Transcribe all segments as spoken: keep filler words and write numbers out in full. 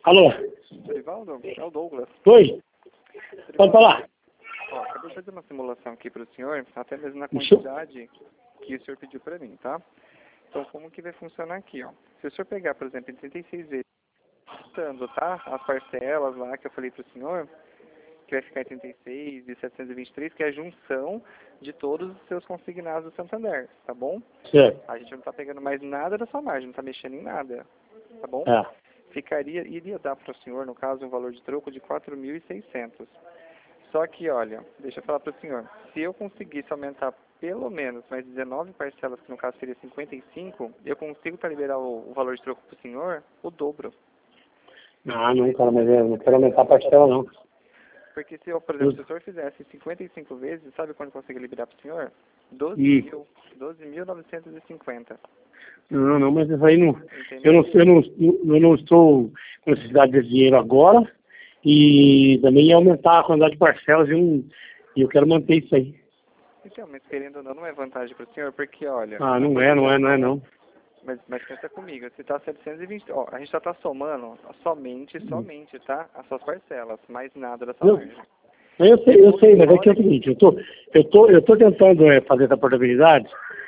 Alô? Dorivaldo? É o Douglas. Oi? Pode falar. Ó, acabei de fazer uma simulação aqui para o senhor, até mesmo na quantidade que o senhor pediu para mim, tá? Então, como que vai funcionar aqui, ó? Se o senhor pegar, por exemplo, em trinta e seis vezes, tá? As parcelas lá que eu falei para o senhor, que vai ficar em trinta e seis e setecentos e vinte e três, que é a junção de todos os seus consignados do Santander, tá bom? Certo. A gente não tá pegando mais nada da sua margem, não tá mexendo em nada, tá bom? É. Ficaria, iria dar para o senhor, no caso, um valor de troco de quatro mil e seiscentos. Só que, olha, deixa eu falar para o senhor, se eu conseguisse aumentar pelo menos mais dezenove parcelas, que no caso seria cinquenta e cinco, eu consigo para liberar o, o valor de troco para o senhor, o dobro. Ah, não, cara, mas eu não quero aumentar a parcela, não. Porque se eu, por exemplo, se o senhor fizesse cinquenta e cinco vezes, sabe quando eu consigo liberar para o senhor? doze mil, doze mil novecentos e cinquenta. Não, não, mas isso aí não... Entendeu? Eu não, eu, não, eu não estou com necessidade desse dinheiro agora e também ia aumentar a quantidade de parcelas e, um, e eu quero manter isso aí. Então, mas querendo ou não, não é vantagem para o senhor, porque, olha... Ah, não é, não é, não é, não. Mas, mas pensa comigo, se tá setecentos e vinte, ó, a gente já tá somando somente, somente, tá? As suas parcelas, mais nada da sua Não, margem. eu sei, eu sei, mas é que é o seguinte, eu tô, eu tô, eu tô tentando é, fazer essa portabilidade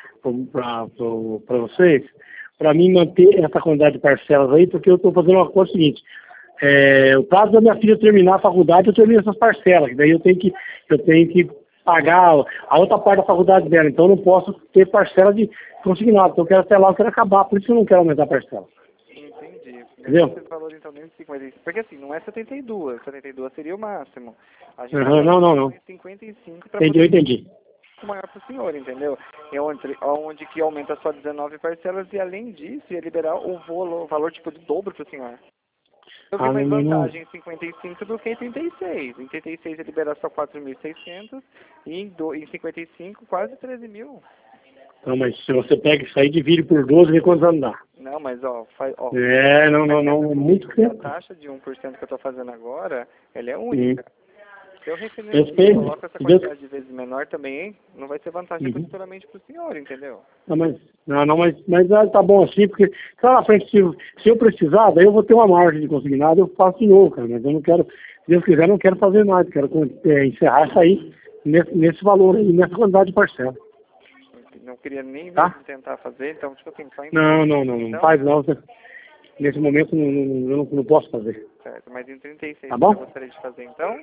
para vocês, para mim manter essa quantidade de parcelas aí, porque eu estou fazendo uma coisa seguinte, é, o prazo da minha filha terminar a faculdade, eu termino essas parcelas, daí eu tenho que, eu tenho que pagar a outra parte da faculdade dela, então eu não posso ter parcela de consignado, então eu quero até lá, eu quero acabar, por isso eu não quero aumentar a parcela. Entendi. Entendeu? Esse valor, então, nem cinquenta e cinco, porque assim, não é setenta e dois, setenta e dois seria o máximo. A gente Uhum, não, não, não. cinquenta e cinco para Entendi, eu poder entendi. ficar maior para o senhor, entendeu? É onde, onde que aumenta só dezenove parcelas e, além disso, ia liberar o valor, o valor tipo, do dobro para o senhor. Eu vi Ah, mais não, não, vantagem em cinquenta e cinco do que em trinta e seis. Em trinta e seis ia liberar só quatro mil e seiscentos e em, do, em cinquenta e cinco quase treze mil. não, mas se você pega isso aí, divide por doze, vê quantos anos dá. Não, mas ó, faz, ó É, não, não, não, muito a tempo. taxa de um por cento que eu estou fazendo agora, ela é Sim. única. Se eu Eu refinancio sei, e coloco essa se Deus... quantidade de vezes menor também, não vai ser vantagem Uhum. futuramente para o senhor, entendeu? Não, mas, não, não, mas, mas ah, tá bom assim, porque se lá na frente, se, se eu precisar, daí eu vou ter uma margem de consignado, eu faço de novo, cara, mas eu não quero, se Deus quiser, eu não quero fazer mais, quero é, encerrar isso aí nesse, nesse valor aí, nessa quantidade de parcela. Não queria nem Tá? mesmo tentar fazer, então, tipo assim, só em Não, não, não, não então, faz não, você- nesse momento não, não, eu não, não posso fazer. certo, mas em trinta e seis Tá você bom? já gostaria de fazer, então?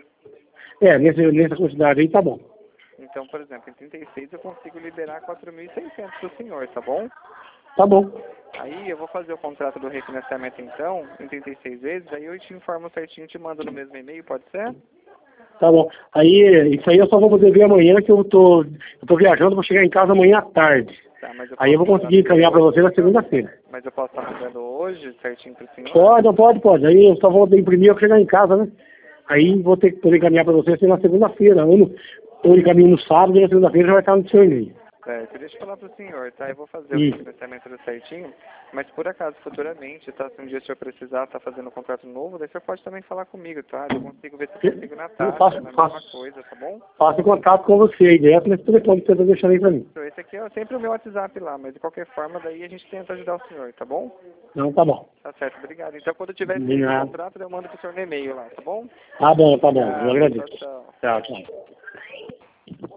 É, nesse, nessa quantidade aí tá bom. Então, por exemplo, em trinta e seis eu consigo liberar quatro mil e seiscentos para o senhor, tá bom? Tá bom. Aí eu vou fazer o contrato do refinanciamento, então, em trinta e seis vezes, aí eu te informo certinho, te mando no mesmo e-mail, pode ser? Tá bom. Aí, isso aí eu só vou poder ver amanhã, que eu tô, eu tô viajando, vou chegar em casa amanhã à tarde. Tá, mas eu Aí eu vou posso conseguir mandar encaminhar para hoje, você na segunda-feira. mas eu posso estar mandando hoje, certinho para o senhor? Pode, pode, pode. Aí eu só vou imprimir eu chegar em casa, né? Aí vou ter que poder encaminhar para você assim, na segunda-feira. Ou, no, ou encaminho no sábado e na segunda-feira já vai estar no seu e-mail. Certo, deixa eu falar para o senhor, tá? Eu vou fazer o Hum. refinanciamento do certinho, mas por acaso, futuramente, tá? Se um dia o senhor precisar, tá fazendo um contrato novo, daí o senhor pode também falar comigo, tá? Eu consigo ver se eu consigo na Eu taxa, faço, na mesma faço, coisa, tá bom? faço contato com você aí direto nesse telefone que você está deixando aí para mim. Então, esse aqui é sempre o meu WhatsApp lá, mas de qualquer forma, daí a gente tenta ajudar o senhor, tá bom? Não, tá bom. Tá certo, obrigado. Então, quando eu tiver De esse nada. contrato, eu mando pro senhor no e-mail lá, tá bom? Tá bom, tá bom. Eu Obrigado, agradeço. tchau, tchau. Tchau, tchau.